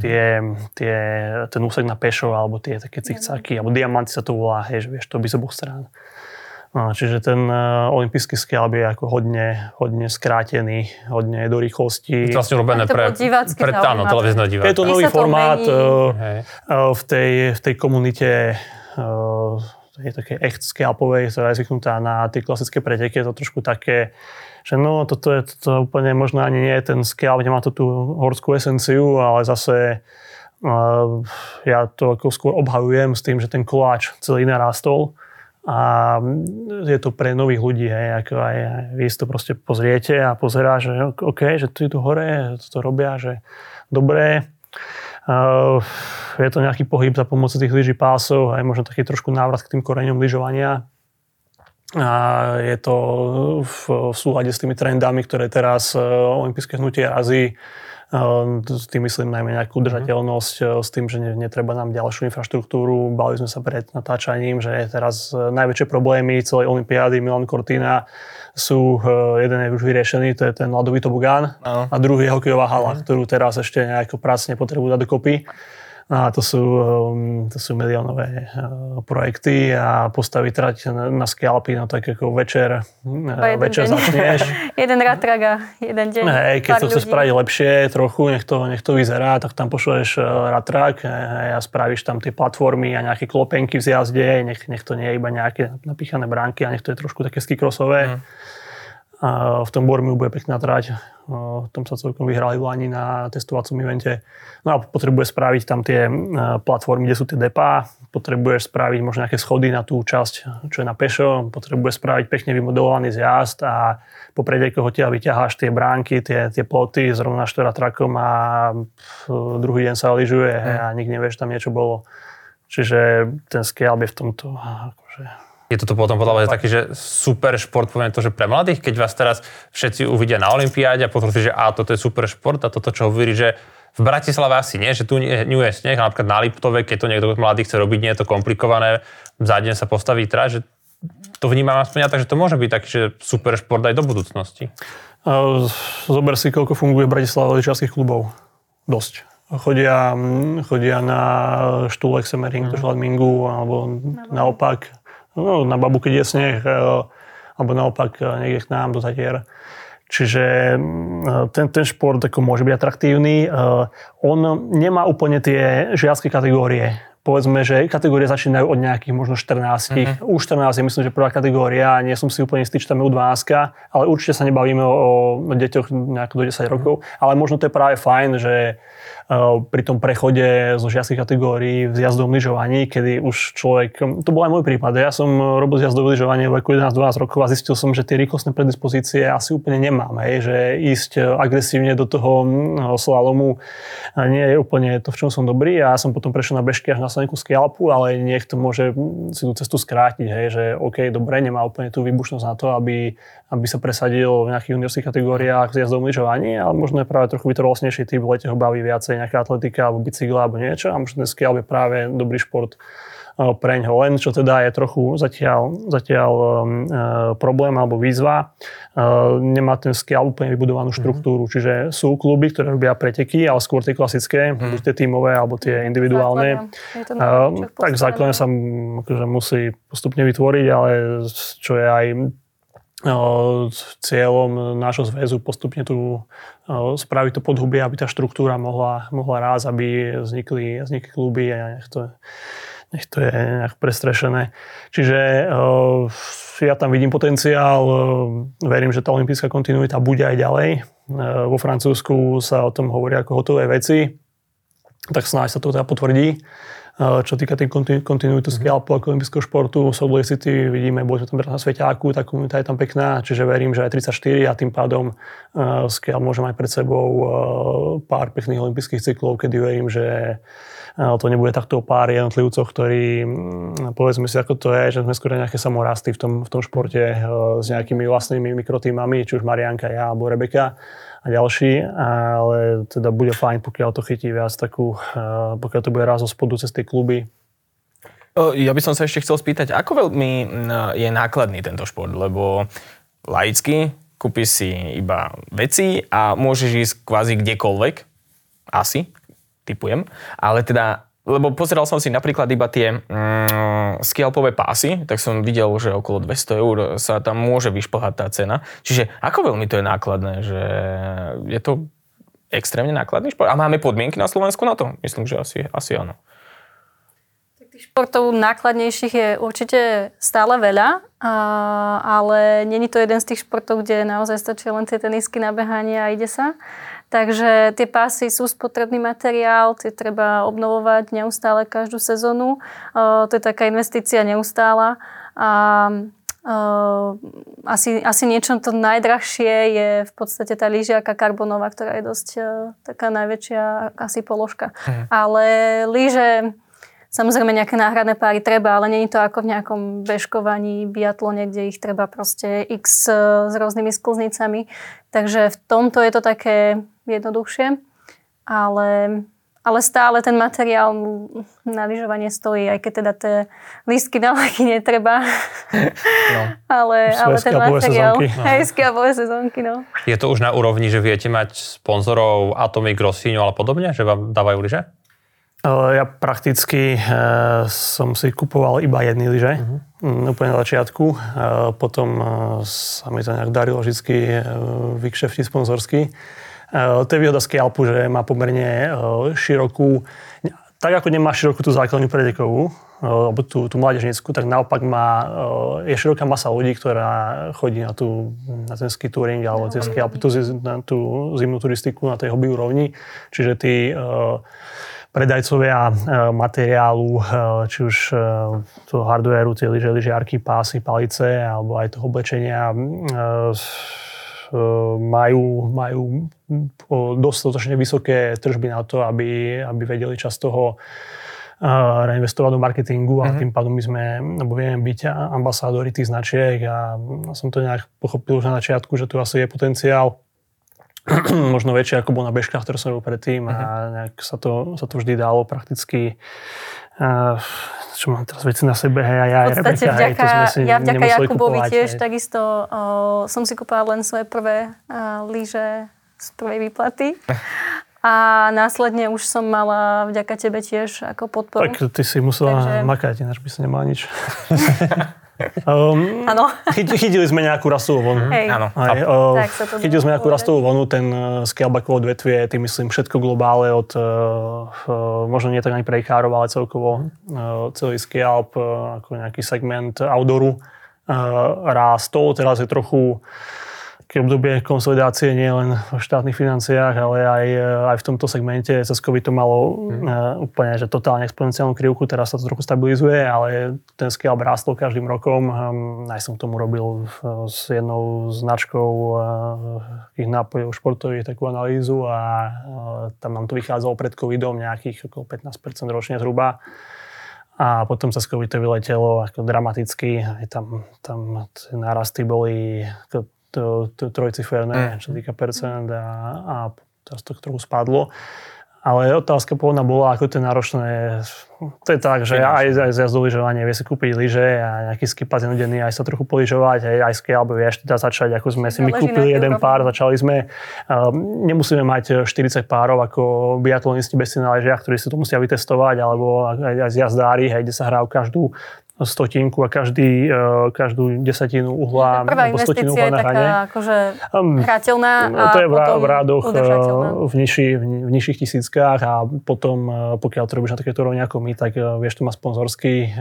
ten úsek na pešo, alebo tie také cikcaky, alebo diamanty sa to volá, hej, že vieš, to by z oboch strán. No, čiže ten olympijský skialp je ako hodne skrátený, hodne do rýchlosti. Je to vlastne urobené pre televízneho diváka. Je to nový formát v tej komunite je také echt skialpovej, ktorá je zvyknutá na tie klasické preteky. Je to trošku také, že no, toto úplne možno ani nie je ten skialp, nemá to tú horskú esenciu, ale zase ja to ako skôr obhajujem s tým, že ten koláč celý narástol. A je to pre nových ľudí, hej, ako aj vy si to proste pozriete a pozerá, že OK, že tu hore, to robia, že dobré. Je to nejaký pohyb za pomocou tých lyží pásov, aj možno taký trošku návrat k tým koreňom lyžovania. A je to v súlade s tými trendami, ktoré teraz olympijské hnutie razí. S tým myslím najmä nejakú udržateľnosť, s tým, že netreba nám ďalšiu infraštruktúru. Bali sme sa pred natáčaním, že teraz najväčšie problémy celej olympiády Milan Cortina sú, jeden je už vyriešený, to je ten ľadový tobogán, a druhý je hokejová hala, ktorú teraz ešte nejako pracne potrebujú dať dokopy. A to sú miliónové projekty a postaviť trať na skialpy, no tak ako večer začneš. Jeden ratrak a jeden deň. Hej, keď to chce spraviť lepšie trochu, nech to vyzerá, tak tam pošleš ratrak a spravíš tam tie platformy a nejaké klopenky v zjazde, nech to nie je iba nejaké napíchané bránky a nech to je trošku také skikrosové. A v tom Bormiu bude pekná trať. V tom sa celkom vyhrali v Lani na testovacom evente. No a potrebuješ spraviť tam tie platformy, kde sú tie depá. Potrebuješ spraviť možno nejaké schody na tú časť, čo je na pešo. Potrebuješ spraviť pekne vymodelovaný zjazd a po predekoch odtiaľ vyťaháš tie bránky, tie ploty, zrovna trakom a druhý deň sa lyžuje a nikdy nevieš, tam niečo bolo. Čiže ten skialp je v tomto akože... Je toto potom podľa vás taký, že super šport, poviem to, že pre mladých, keď vás teraz všetci uvidia na olympiáde a potom si, že toto je super šport a toto, čo hovorí, že v Bratislave asi nie, že tu nie je sneh, napríklad na Liptove, keď to niekto mladý chce robiť, nie je to komplikované, za deň sa postaví trať, že to vnímam aspoň ja, takže to môže byť taký, že super šport aj do budúcnosti. Zober si, koľko funguje v Bratislave lyžiarskych klubov. Dosť. Chodia na Štúlek, Semering, do Šladmingu, alebo naopak. No, na Babu, keď je sneh, alebo naopak niekde k nám do Tatier. Čiže ten šport ako môže byť atraktívny. On nemá úplne tie žiacké kategórie. Povedzme, že kategórie začínajú od nejakých možno 14. U 14 je myslím, že prvá kategória. Nie som si úplne istý, či tam je U12, ale určite sa nebavíme o deťoch nejako do 10 rokov. Ale možno to je práve fajn, že pri tom prechode zo žiackých kategórií v zjazdovom lyžovaní, kedy už človek, to bol aj môj prípad, ja som robil zjazdové lyžovanie v veku 11-12 rokov a zistil som, že tie rýchlostné predispozície asi úplne nemám, že ísť agresívne do toho slalomu nie je úplne to, v čom som dobrý a ja som potom prešiel na bežky až na Slaniku skialpu, ale niekto môže si tú cestu skrátiť, že OK, dobre, nemá úplne tú výbušnosť na to, aby sa presadil v nejakých juniorských kategóriách v zjazdovom lyžovaní, ale možno je práve trochu vytrvalostnejší typ, v lete ho baví viacej nejaká atletika alebo bicykla alebo niečo a možno ten skialp je práve dobrý šport preňho. Len čo teda je trochu zatiaľ problém alebo výzva, nemá ten skialp úplne vybudovanú štruktúru, čiže sú kluby, ktoré robia preteky, ale skôr tie klasické, buď tie tímové alebo tie individuálne. Tak základne sa akože musí postupne vytvoriť, ale čo je aj cieľom nášho zväzu postupne tu spraviť to podhubie, aby tá štruktúra mohla rásť, aby vznikli kluby a nech to je nejak prestrešené. Čiže ja tam vidím potenciál, verím, že tá olympijská kontinuita bude aj ďalej. Vo Francúzsku sa o tom hovorí ako hotové veci, tak snáď sa to teda potvrdí. Čo týka tej kontinuity skialpu ako olympijského športu, Salt Lake City vidíme, boli sme tam na Sveťáku, tá komunita je tam pekná, čiže verím, že aj 34 a tým pádom skialp môže mať pred sebou pár pekných olympijských cyklov, kedy verím, že to nebude takto o pár jednotlivcoch, ktorí, povedzme si ako to je, že sme skôr nejaké samorasty v tom športe s nejakými vlastnými mikrotímami, či už Marianka, ja alebo Rebeka a ďalší, ale teda bude fajn, pokiaľ to chytí viac pokiaľ to bude raz zo spodu cez tie kluby. Ja by som sa ešte chcel spýtať, ako veľmi je nákladný tento šport, lebo laicky kúpiš si iba veci a môžeš ísť kvázi kdekoľvek, asi, typujem, ale teda lebo pozeral som si napríklad iba tie skialpové pásy, tak som videl, že okolo 200 eur sa tam môže vyšplhať tá cena. Čiže ako veľmi to je nákladné, že je to extrémne nákladný šport? A máme podmienky na Slovensku na to? Myslím, že asi áno. Tých športov nákladnejších je určite stále veľa, ale není to jeden z tých športov, kde naozaj stačí len tie tenisky na behanie a ide sa. Takže tie pásy sú spotrebný materiál, tie treba obnovovať neustále každú sezónu. To je taká investícia neustála. A asi niečo to najdrahšie je v podstate tá lyžiarka karbonová, ktorá je dosť taká najväčšia asi položka. Ale lyže, samozrejme nejaké náhradné páry treba, ale nie je to ako v nejakom bežkovaní, biatlone, kde ich treba proste x s rôznymi sklznicami. Takže v tomto je to také jednoduchšie, ale stále ten materiál na lyžovanie stojí, aj keď teda tie lístky na laky netreba. No. ale ten materiál, skialpové sezónky, no. Je to už na úrovni, že viete mať sponzorov Atomic, Rossiniu ale podobne, že vám dávajú lyže? Ja prakticky som si kupoval iba jedny lyže, úplne na začiatku. Potom sa mi to nejak darilo vždycky vykšeftiť sponzorsky. To je výhoda skialpu, že má pomerne širokú, tak ako nemá širokú tú základnú pretekovú, alebo tú mládežnícku, tak naopak je široká masa ľudí, ktorá chodí na ten ski touring alebo tie skialpy, na tú zimnú turistiku na tej hobby úrovni. Čiže tí predajcovia materiálu, či už toho hardwareu, tie lyžiarky, pásy, palice, alebo aj toho oblečenia, majú dostatočne vysoké tržby na to, aby vedeli čas toho reinvestovať do marketingu a tým pádom vieme byť ambasádori tých značiek a som to nejak pochopil už na začiatku, že tu asi je potenciál možno väčšie, ako bol na bežkách, ktoré som robil predtým a nejak sa to vždy dalo prakticky. Čo mám teraz veci na sebe, v podstate vďaka Jakubovi tiež takisto som si kúpala len svoje prvé lyže z prvej výplaty. A následne už som mala vďaka tebe tiež ako podporu. Tak ty si musela makať, ináč by si nemala nič. Áno. Chytili sme nejakú rastovú vlnu. Áno. Chytili sme nejakú rastovú vlnu, ten skialbakovo odvetvie, tým myslím všetko globále od možno nie tak ani prejkárov, ale celkovo celý skialp ako nejaký segment outdooru rástol. Teraz je trochu obdobie konsolidácie nie len v štátnych financiách, ale aj v tomto segmente. Cez COVID to malo úplne že totálne exponenciálnu krivku, teraz sa to trochu stabilizuje, ale ten skialp rástol každým rokom. Aj som k tomu robil s jednou značkou takých nápojov športových takú analýzu a tam nám to vychádzalo pred covidom nejakých okolo 15% ročne zhruba. A potom sa z COVID to vyletelo ako dramaticky. Tam nárasty boli trojciferné, čo týka percent a teraz to trochu spadlo. Ale otázka pôvodná bola, ako to je náročné. To je tak, že aj z jazdu lyžovania vie si kúpiť lyže a nejaký skipas jednodenný, aj sa trochu polyžovať, aj skialp vieš teda začať, ako sme si my kúpili jeden pár, začali sme. Nemusíme mať 40 párov ako biatlonisti bežci na lyžiach, ktorí si to musia vytestovať, alebo aj z jazdári, kde sa hrajú každú stotinku a každú desatinu uhla prvá alebo stotinu uhla investícia je na hrane. taká akože hrateľná a to je potom v rádoch udržateľná. v nižších tisíckach a potom, pokiaľ to robíš na takéto rovni ako my, tak vieš, to má sponzorský.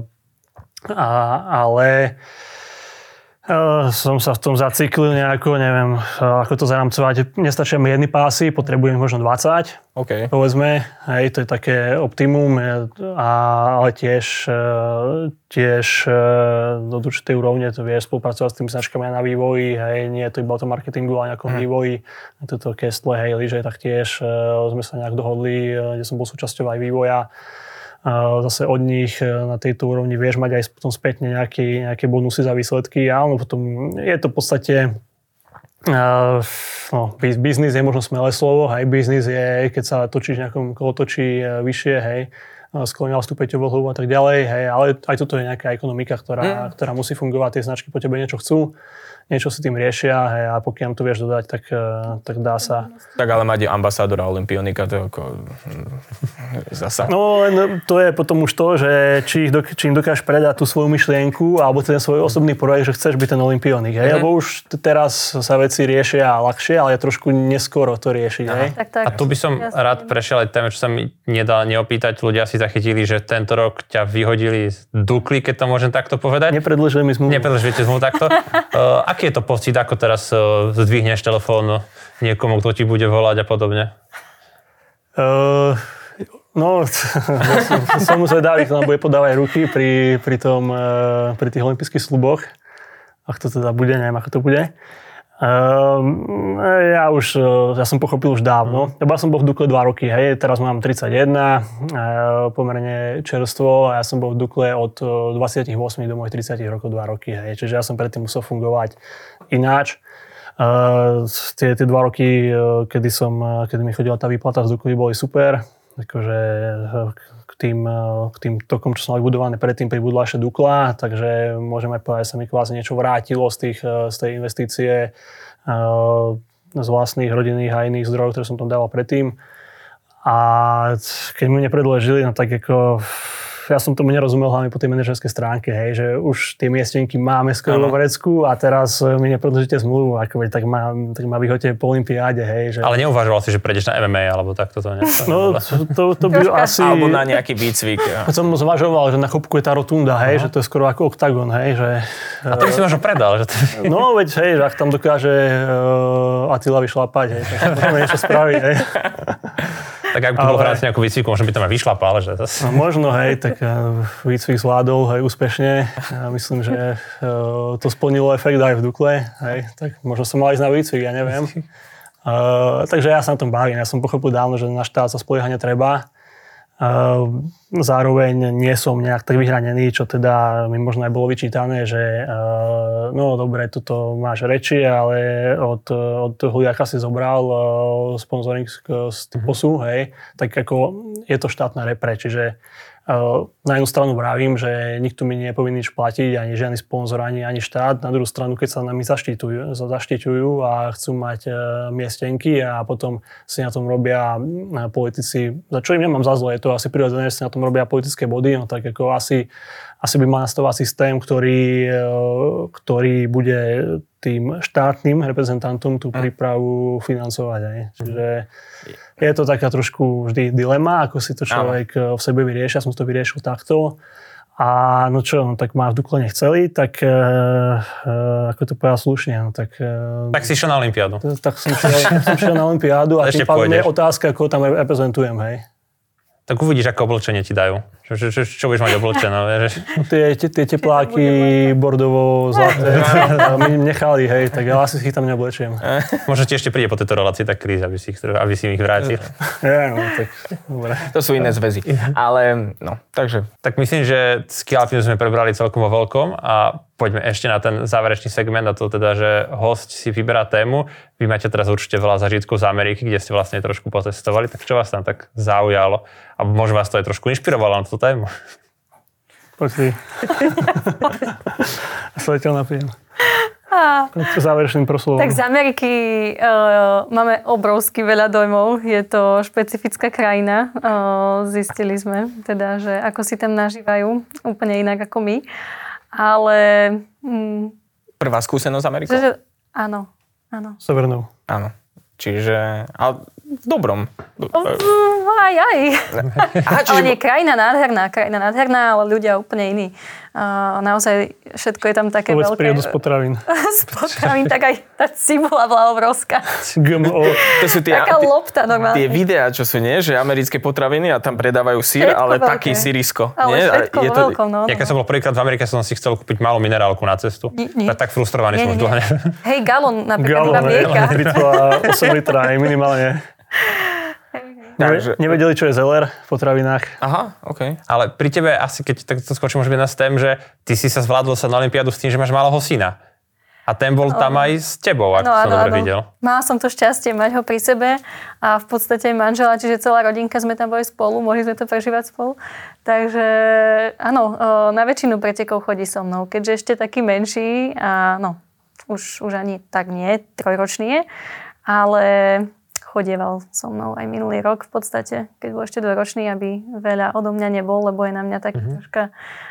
Ale som sa v tom zaciklil nejako, neviem, ako to zaramcovať. Nestačia mi jedny pásy, potrebujem možno 20, povedzme. Hej, to je také optimum, ale tiež do určitej úrovne to vieš spolupracovať s tými značkami na vývoji, hej, nie je to iba o tom marketingu, ale nejakom vývoji. Toto Kestle, hej, lyže, tak tiež sme sa nejak dohodli, kde som bol súčasťou aj vývoja. Zase od nich na tejto úrovni vieš mať aj potom spätne nejaké bonusy za výsledky a ono potom je to v podstate biznis je možno smelé slovo, hej, biznis je, keď sa točíš nejakom kolotočí vyššie, hej, skloňal stupeťovú hlavu a tak ďalej, hej, ale aj toto je nejaká ekonomika, ktorá musí fungovať, tie značky po tebe niečo chcú, niečo si tým riešia, hej, a pokiaľ to vieš dodať, tak dá sa. Tak ale mať ambasádora Olympionika, to je ako zasa. No len to je potom už to, že či im dokážeš predať tú svoju myšlienku alebo ten svoj osobný projekt, že chceš byť ten Olympionik, hej, lebo už teraz sa veci riešia ľahšie, ale je trošku neskoro to riešiť, hej. Tak. A tu by som rád prešiel aj téme, čo sa mi nedá neopýtať. Ľudia si zachytili, že tento rok ťa vyhodili z Dukly, keď to môžem takto povedať. Nepredĺžili mi zmluvu. Nepredĺžili zmluvu takto. Aký je to pocit, ako teraz zdvihneš telefón niekomu, kto ti bude volať a podobne? Som zvedavý, kto nám bude podávať ruky pri tých olympijských sluboch. Ak to teda bude, neviem, ako to bude. Ja som pochopil už dávno. Ja som bol v Dukle 2 roky, hej, teraz mám 31, pomerne čerstvo a ja som bol v Dukle od 28 do mojich 30 rokov 2 roky, hej, čiže ja som predtým musel fungovať ináč. Tie 2 roky, kedy mi chodila tá výplata z Dukly, boli super. Akože k tým tokom, čo som mal vybudované predtým, pribudla ešte Dukla, takže môžem aj povedať, že sa mi kvázi niečo vrátilo z tej investície z vlastných rodinných a iných zdrojov, ktoré som tam dával predtým. A keď mi nepredĺžili, no tak ako ja som tomu nerozumel hlavne po tej manažerskej stránke, hej, že už tie miestenky máme skoro vo vrecku a teraz mi nepredĺžite zmluvu, ako tak ma vyhoďte po olympiáde, hej. Že... Ale neuvažoval si, že prejdeš na MMA alebo takto to nie? No to by asi... Alebo na nejaký výcvik. Som zvažoval, že na Chopku je tá rotunda, hej, že to je skoro ako oktagon, hej, že... A to by si možno predal, že to... No veď, hej, že ak tam dokáže Attila vyšlapať, hej, tak môžeme niečo spraviť, hej. Tak ak by to bolo v rámci nejakú výcviku, možno by tam aj vyšlapal, že to... No, možno, hej, tak výcvik zvládol, hej, úspešne. Ja myslím, že to splnilo efekt aj v Dukle, hej, tak možno som mal ísť na výcvik, ja neviem. Takže ja sa na tom bavím, ja som pochopil dávno, že na štát sa spoliehať netreba. Zároveň nie som nejak tak vyhranený, čo teda mi možno aj bolo vyčítané, že no dobre, tuto máš reči, ale od Huliaka si zobral sponzoring z Typosu, hej, tak ako je to štátna repre, čiže na jednu stranu vravím, že nikto mi nie je povinný nič platiť, ani žiadny sponzor, ani štát. Na druhú stranu, keď sa nami zaštiťujú a chcú mať miestenky a potom si na tom robia politici, za čo im nemám za zle, je to asi prirodzené, že si na tom robia politické body, no tak ako asi by mal nastavovať systém, ktorý bude tým štátnym reprezentantom tú prípravu financovať. Aj. Čiže je to taká trošku vždy dilema, ako si to človek v sebe vyrieši. Ja som to vyriešil takto. A no čo, no tak ma v Dukle nechceli, tak ako to povedal slušne, no tak... Tak si šiel na olympiádu. Tak som šiel na olympiádu a tým pádom je otázka, ako tam reprezentujem, hej. Tak uvidíš, ako oblečenie ti dajú. Čo budeš mať oblečené? Tie tepláky bordovo-zlaté mi nechali, hej, tak ja asi si ich tam neoblečiem. Možno ti ešte príde po tejto relácii tak kríz, aby si ich vrátil. Ja, no, tak dobre. To sú iné zväzy. Ale, no, takže... Tak myslím, že Skill Alpinu sme prebrali celkom vo veľkom a poďme ešte na ten záverečný segment a to teda, že host si vyberá tému. Vy máte teraz určite veľa zážitkov z Ameriky, kde ste vlastne trošku potestovali, tak čo vás tam tak zaujalo? A možno vás to aj trošku inšpirovalo na tú tému? Poď si. Ja sa zatiaľ napijem. Záverečným proslovom. Tak z Ameriky máme obrovsky veľa dojmov. Je to špecifická krajina. Zistili sme teda, že ako si tam nažívajú úplne inak ako my. Ale... Prvá skúsenosť s Amerikou? Áno. Severnou. Áno. Čiže... Ale v dobrom. Aj. Ale nie, krajina nádherná, ale ľudia úplne iní. Naozaj všetko je tam také veľké. Povedz prírodu z potravín. Z potravín, tak aj tá cibula bola obrovská. GMO. To sú tie, taká lopta normálne. Tie videá, čo sú, nie? Že americké potraviny a tam predávajú syr, všetko ale veľké. taký syrisko. Ale nie? všetko je to... veľkom, no. Ja keď som bol prvýkrát v Amerike, som si chcel kúpiť malú minerálku na cestu. Nie. Tak frustrovaný som už dlho. Hej, galón napríklad na mlieka. Galón, 8 litra aj minimálne. Takže... Nevedeli, čo je zeler v potravinách. Aha, okej. Ale pri tebe asi, keď takto skočím, môže byť na tém, že ty si sa zvládol sa na olympiádu s tým, že máš malého syna. A ten bol tam aj s tebou, ak som dobre videl. Mala som to šťastie mať ho pri sebe a v podstate manžela, čiže celá rodinka sme tam boli spolu, mohli sme to prežívať spolu. Takže áno, na väčšinu pretekov chodí so mnou, keďže ešte taký menší a no, už ani tak nie, 3-ročný je, ale chodieval so mnou aj minulý rok v podstate, keď bol ešte 2-ročný, aby veľa odo mňa nebol, lebo je na mňa taký troška,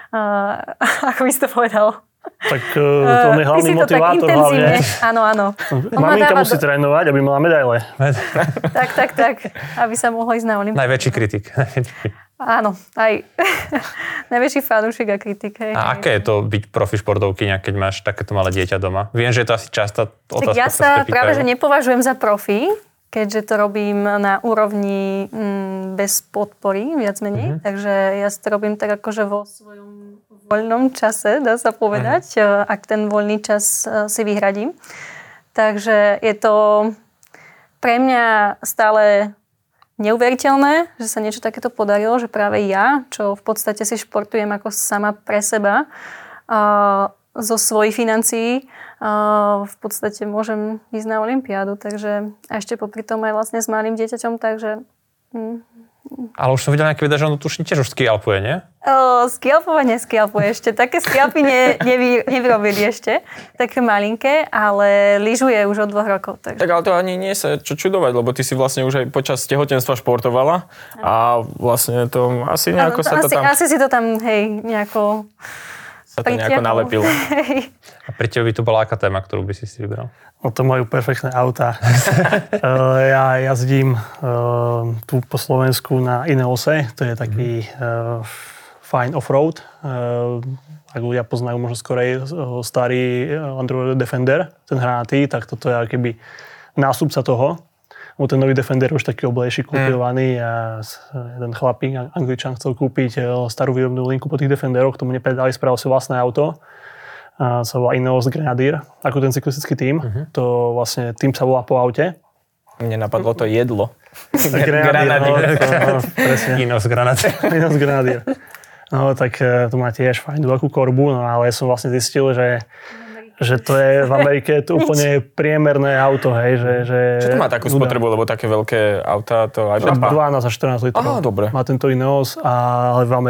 ako by si to povedal. Tak to je hlavný motivátor hlavne. Áno. Maminka musí trénovať, aby mala medaile. Tak, aby sa mohlo ísť na olympiádu. Najväčší kritik. Áno, aj najväčší fanúšik a kritik. Hej, a aké je to byť profi športovkyňa, keď máš takéto malé dieťa doma? Viem, že je to asi častá otázka. Tak ja sa práve že nepovažujem za profi, keďže to robím na úrovni bez podpory, viac menej. Takže ja si to robím tak akože vo svojom voľnom čase, dá sa povedať, ak ten voľný čas si vyhradím. Takže je to pre mňa stále neuveriteľné, že sa niečo takéto podarilo, že práve ja, čo v podstate si športujem ako sama pre seba, zo svojich financií, v podstate môžem ísť na olympiádu. Takže a ešte popri tom aj vlastne s malým dieťaťom, takže... Ale už som videl nejaké videa, že on tuším tiež už skialpuje, nie? Neskialpuje ešte. Také skialpy nevyrobili ešte. Také malinké, ale lyžuje už od 2 rokov. Takže. Tak ale to ani nie sa čo čudovať, lebo ty si vlastne už aj počas tehotenstva športovala a vlastne to asi nejako sa to tam... Asi si to tam, hej, nejako... Sa to nejako nalepilo. A pri tebe by to bola aká téma, ktorú by si vybral? No to majú perfektné autá. Ja jazdím tu po Slovensku na Ineose, to je taký fajn offroad. Ak ľudia poznajú možno skorej starý Land Rover Defender, ten hranatý, tak toto je akoby nástupca toho. Ten nový Defender už taký oblejší, kultivovaný a jeden chlapík, Angličan, chcel kúpiť starú výrobnú linku po tých Defenderoch, tomu nepredali, spravil si vlastné auto. Sa volá Ineos Grenadier, ako ten cyklistický tím. To vlastne tým sa volá po aute. Mne napadlo to jedlo. Grenadier. Presne. Ineos Grenadier. No tak to má tiež fajn veľkú korbu, no ale som vlastne zistil, že to je v Amerike to úplne priemerné auto, hej, že... Čo to má takú spotrebu, lebo také veľké autá to aj papá? 12 až 14 litrov. Aha, dobre. Má tento Ineos, ale v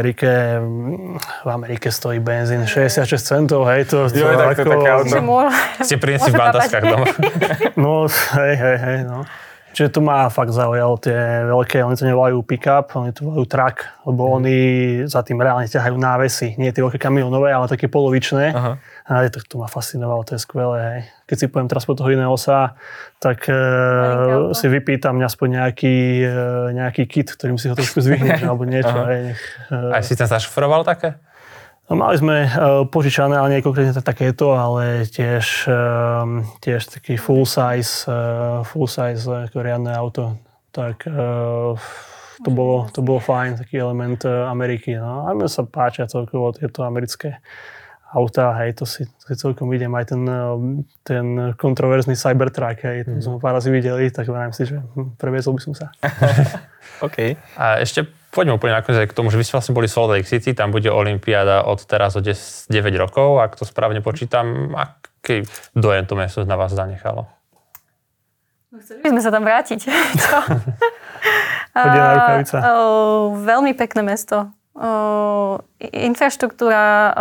Amerike stojí benzín 66 centov, hej, to je také auto. Ste priniesli v bandaskách doma. No, hej, no. Čiže tu ma fakt zaujalo tie veľké, oni to nevolajú pick-up, oni to volajú truck, lebo oni za tým reálne ťahajú návesy. Nie tie veľké kamionové, ale také polovičné. Aha. A tak to ma fascinovalo, to je skvelé. Hej. Keď si poviem teraz po toho Ineosa, tak si vypýtam aspoň nejaký kit, ktorým si ho trošku zvihnem, alebo niečo. Hej, A si ten zašoferoval také? No, mali sme požičané, ale nie konkrétne takéto, ale tiež taký full size ako riadne auto. Tak to bolo fajn, taký element Ameriky. No. A mne sa páčia celkovo tieto americké autá, hej, to si celkom idem. Aj ten kontroverzný Cybertruck, hej, to sme pár razy videli, tak viem si, že previezol by som sa. OK. A ešte poďme úplne nakoniec k tomu, že vy ste vlastne boli Salt Lake City, tam bude olympiáda od teraz o 9 rokov, ak to správne počítam. Aký dojem to mesto na vás zanechalo? Chceli by sme sa tam vrátiť. Hodená rukavica. Veľmi pekné mesto. infraštruktúra,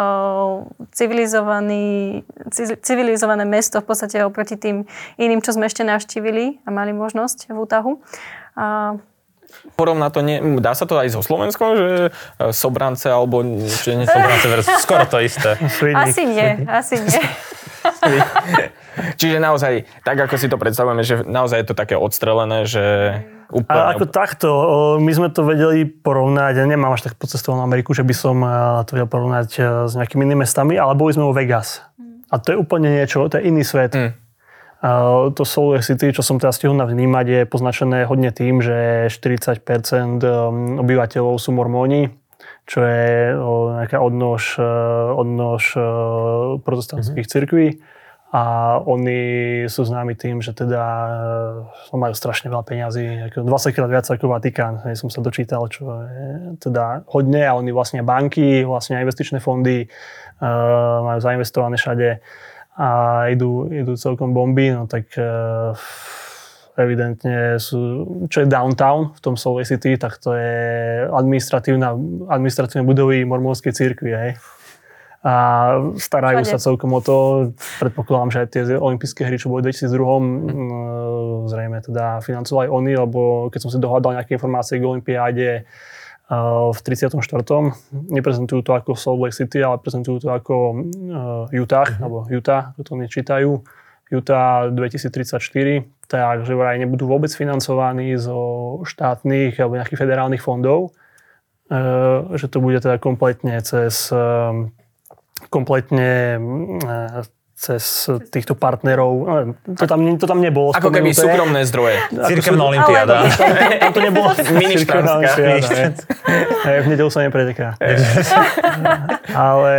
civilizované mesto v podstate oproti tým iným, čo sme ešte navštívili a mali možnosť v útahu. Porovná to dá sa to aj so Slovenskom, že Sobrance alebo Sobrance versus skoro to isté. Asi nie. Čiže naozaj, tak ako si to predstavujeme, že naozaj je to také odstrelené, že úplne... A ako takto, my sme to vedeli porovnať, ja nemám až tak pocestovanú Ameriku, že by som to vedel porovnať s nejakými inými mestami, ale boli sme vo Vegas. A to je úplne niečo, to je iný svet. To Salt Lake City, čo som teda stihol vnímať, je poznačené hodne tým, že 40% obyvateľov sú mormóni, čo je nejaká odnož protestantských cirkví. A oni sú známi tým, že teda majú strašne veľa peňazí, 20-krát viac ako Vatikán. Som sa dočítal, čo je teda hodne a oni vlastne banky, vlastne investičné fondy majú zainvestované všade a idú celkom bomby, no tak evidentne sú, čo je downtown v tom Salt Lake City, tak to je administratívne budovy mormónskej cirkvi, hej. A starajú sa celkom o to. Predpokladám, že aj tie olympijské hry, čo boli v 2002, zrejme teda financovali oni, lebo keď som si dohľadal nejaké informácie k olympiáde v 34. Neprezentujú to ako Salt Lake City, ale prezentujú to ako Utah, alebo Utah, ako to oni čítajú. Utah 2034, takže vraj nebudú vôbec financovaní zo štátnych alebo nejakých federálnych fondov, že to bude teda kompletne cez týchto partnerov. To tam nebolo ako keby súkromné zdroje. Cirkevná olympiáda. Tam to nebolo. Miništátska. V nedeľu sa nepreteká. Ale...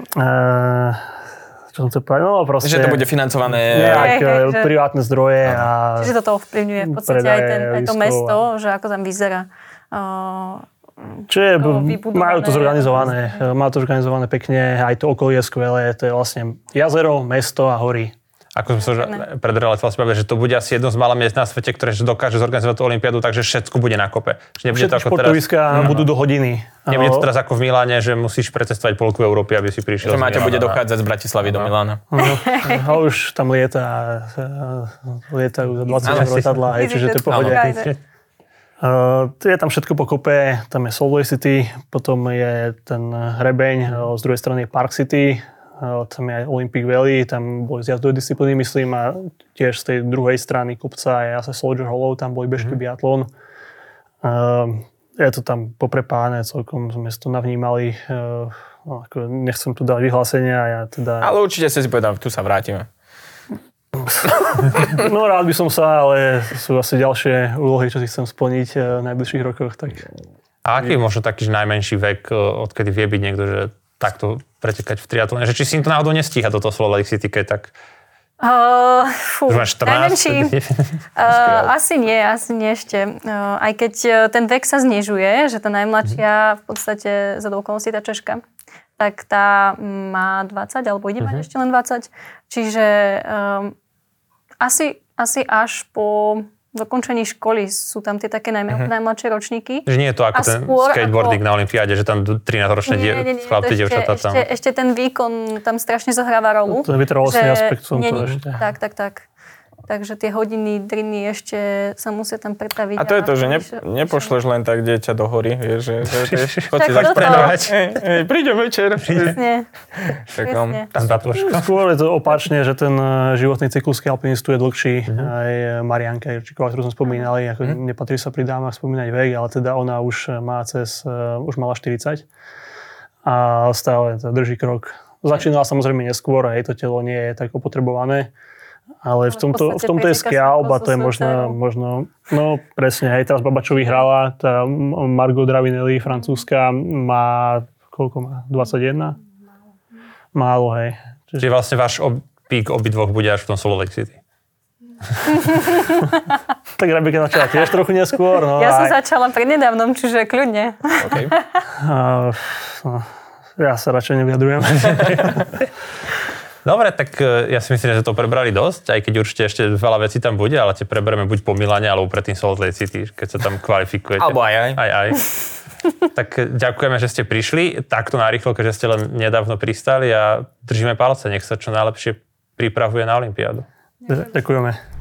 čo som chcel povedať? No proste... Že to bude financované... privátne zdroje. Čiže toto ovplyvňuje v podstate aj to mesto, že ako tam vyzerá. Čiže majú to zorganizované. Majú to zorganizované pekne, aj to okolie je skvelé. To je vlastne jazero, mesto a hory. Ako som sa pred reláciou povedal, že to bude asi jedno z mála miest na svete, ktoré dokáže zorganizovať tú olympiádu, takže všetko bude na kope. Všetky športoviská budú do hodiny. Nebude to teraz ako v Miláne, že musíš precestovať polku Európy, aby si prišiel. Že Máťa bude dochádzať z Bratislavy do Milána. A už tam lietajú za 20 lietadlá, čiže to je pohode. Je tam všetko pokope, tam je Salt Lake City, potom je ten hrebeň, z druhej strany je Park City, tam je aj Olympic Valley, tam boli zjazdové disciplíny, myslím, a tiež z tej druhej strany kopca je asi Soldier Hollow, tam boli bežky biatlon. Je to tam poprepávané, celkom sme si to navnímali, nechcem tu dať vyhlásenia. Ale určite ste si povedali, tu sa vrátime. No rád by som sa, ale sú asi ďalšie úlohy, čo si chcem splniť v najbližších rokoch. Tak... A aký je možno taký najmenší vek, odkedy vie byť niekto, že takto pretekať v triatlone? Že či si im to náhodou nestíha toto Salt Lake City, keď tak... Najmenší. Asi nie ešte. Aj keď ten vek sa znižuje, že tá najmladšia v podstate za okolností tá Češka, tak tá má 20, alebo ide mať ešte len 20. Čiže asi až po dokončení školy sú tam tie také najmladšie ročníky. Že nie je to ako ten skateboarding na olympiáde, že tam 13-ročné chlapci, dievčatá tam. Ešte ten výkon tam strašne zohráva rolu. To je vytrvalostný aspekt som to ešte. Tak. Takže tie hodiny, driny ešte sa musia tam pretaviť. A to je to, že nepošleš len tak dieťa do hory, vieš, že chod si trénovať. Príde večer. Presne. Skôr je to opačne, že ten životný cyklus alpinistu je dlhší. Aj Marianka Jurčíková, ktorú sme spomínali, ako nepatrí sa pri dámach spomínať vek, ale teda ona už mala 40 a stále drží krok. Začínala samozrejme neskôr a jej to telo nie je tak opotrebované. Ale v tomto je skialba, to je možno, no presne, hej, teraz Babačo vyhrala, tá Margot Dravinelli, francúzska, má, koľko má, 21? Málo, hej. Čiže vlastne váš pík obidvoch bude až v tom Salt Lake City. Tak Rebeka začala tiež trochu neskôr. No, ja som začala prednedávnom, čiže kľudne. Okay. Ja sa radšej nevyjadrujem. Dobre, tak ja si myslím, že to prebrali dosť, aj keď určite ešte veľa vecí tam bude, ale tie preberieme buď po Miláne, alebo predtým Salt Lake City, keď sa tam kvalifikujete. Alebo aj. Aj. Tak ďakujeme, že ste prišli takto narýchlo, keďže ste len nedávno pristali a držíme palce, nech sa čo najlepšie pripravuje na olympiádu. Ďakujeme.